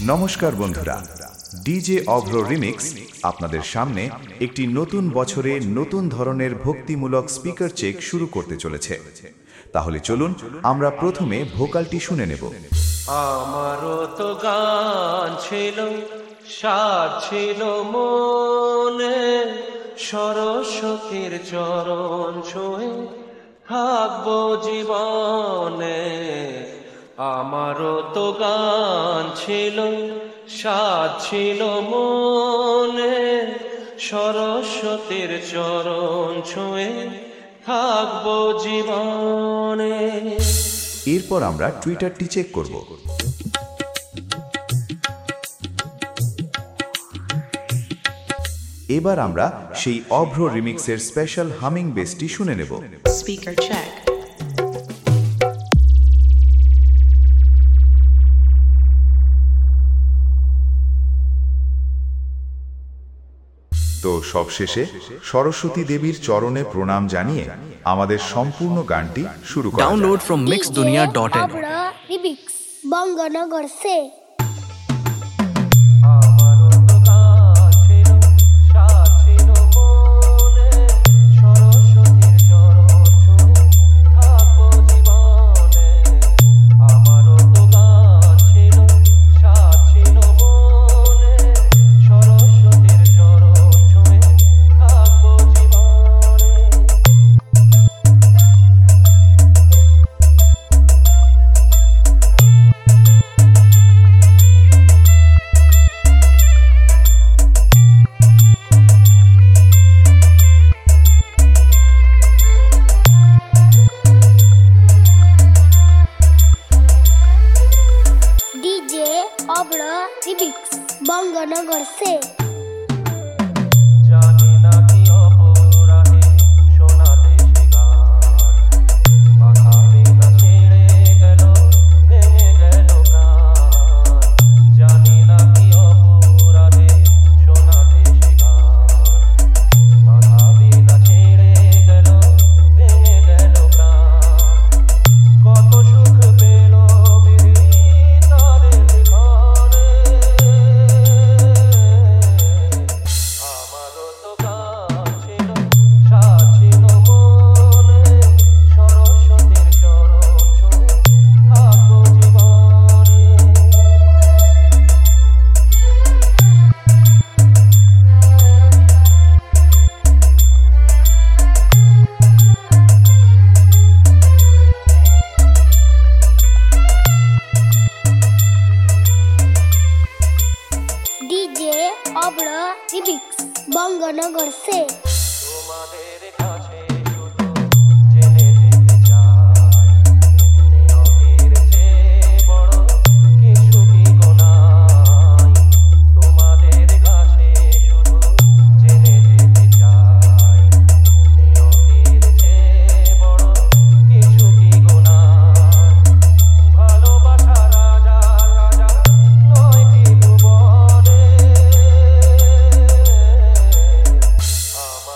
নমস্কার বন্ধুরা, ডিজে অভ্র রিমিক্স আপনাদের সামনে একটি নতুন বছরে নতুন ধরনের ভক্তিমূলক স্পিকার চেক শুরু করতে চলেছে। তাহলে চলুন আমরা প্রথমে ভোকালটি শুনে নেব। আমারও তো গান ছিল, সাজ ছিল মনে, সরস্বতীর চরণ ছুঁয়ে থাকবো জীবনে। আমারও তো গান ছিল, সাজ ছিল মনে, সরস্বতীর চরণ ছুঁয়ে থাকবো জীবনে। এরপর আমরা টুইটারটি চেক করব। এবার আমরা সেই অভ্র রিমিক্সের স্পেশাল হামিং বেসটি শুনে নেব। Speaker check. তো সবশেষে সরস্বতী দেবীর চরণে প্রণাম জানিয়ে আমাদের সম্পূর্ণ গানটি শুরু করা যাক। Download from mixdunia.in. Abra Remix Banganagar se DJ Abra Remix Banganagar se জানি না কি অপরাধে শোনা দেশে গান, মাথা বিনা ছিঁড়ে গেল, ভেঙে গেল প্রাণ। জানি না কি অপরাধে শোনা দেশে গান, মাথা বিনা ছিঁড়ে গেল, ভেঙে গেল প্রাণ। কত সুখ পেল বিধি তারে লিখনে। আমারও তো গান ছিল, সাজ ছিল মনে, সরস্বতীর চরণ ছুঁয়ে থাকবো জীবনে। DJ Abra Remix Banganagar se তোমাদের কাছে শুধু জেনে যেতে চাই, নিয়তির চেয়ে বড় কিছু কি গো নাই। তোমাদের কাছে শুধু জেনে যেতে চাই, নিয়তির চেয়ে বড় কিছু কি গো নাই। ভালোবাসা রাজা রাজা নয় কি ভুবনে।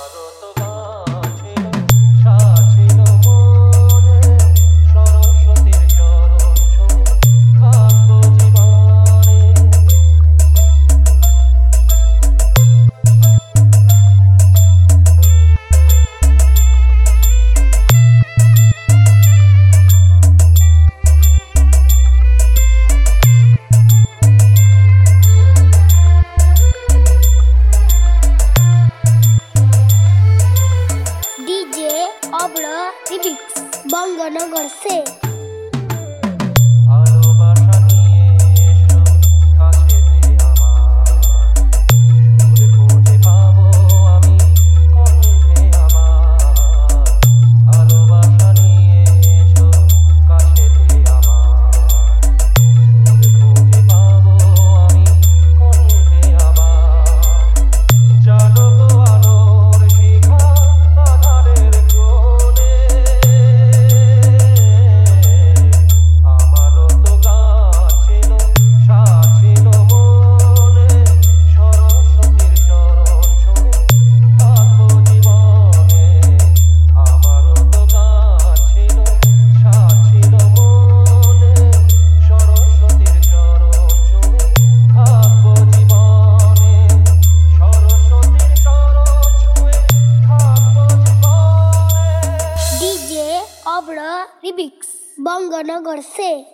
अब्र रिमिक्स बंगनगर से